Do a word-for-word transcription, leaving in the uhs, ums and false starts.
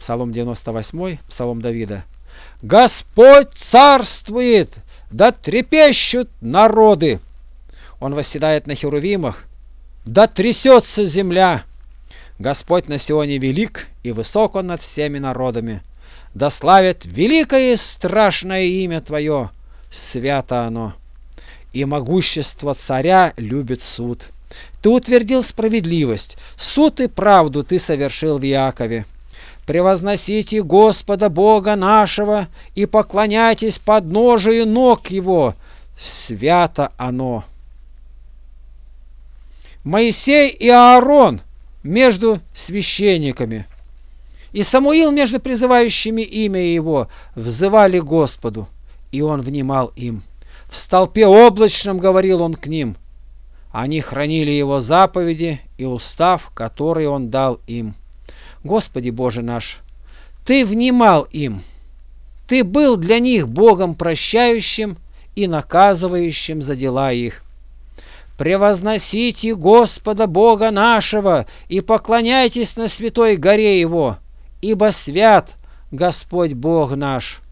Псалом девяносто восьмой, Псалом Давида. «Господь царствует, да трепещут народы». Он восседает на херувимах, да трясется земля. Господь на Сионе велик, и высок он над всеми народами. Да славит великое и страшное имя Твое, свято оно. И могущество царя любит суд. Ты утвердил справедливость, суд и правду Ты совершил в Иакове. Превозносите Господа Бога нашего и поклоняйтесь подножию ног Его, свято оно. Моисей и Аарон между священниками, и Самуил между призывающими имя Его взывали Господу, и Он внимал им. В столпе облачном говорил Он к ним. Они хранили Его заповеди и устав, который Он дал им. Господи Боже наш, Ты внимал им. Ты был для них Богом прощающим и наказывающим за дела их. Превозносите Господа Бога нашего и поклоняйтесь на святой горе Его, ибо свят Господь Бог наш.